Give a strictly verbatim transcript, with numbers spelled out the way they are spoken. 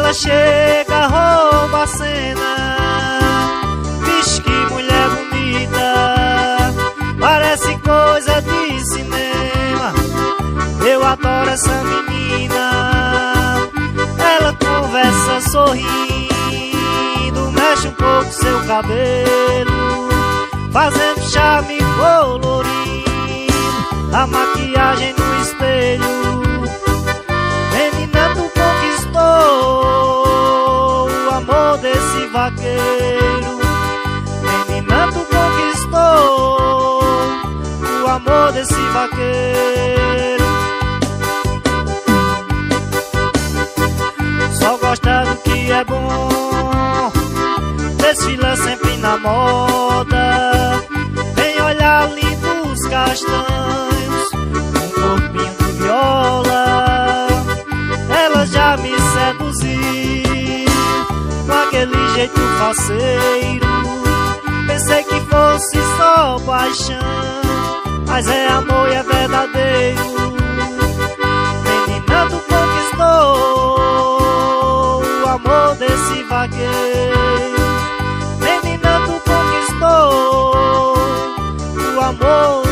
ela chega, rouba a cena. Vixe, que mulher bonita, parece coisa de cinema. Eu adoro essa menina. Ela conversa sorrindo, mexe um pouco seu cabelo, fazendo charme colorido, a maquiagem no espelho. Menina, tu conquistou o amor desse vaqueiro. Menina, tu conquistou o amor desse vaqueiro. Só gosta do que é bom, desfila sempre na moda. Vem olhar lindos castanhos, um corpinho de viola. Ela já me seduziu com aquele jeito faceiro. Pensei que fosse só paixão, mas é amor e é verdadeiro. Menina, tu conquistou o amor desse vaqueiro. Menina, tu conquistou o amor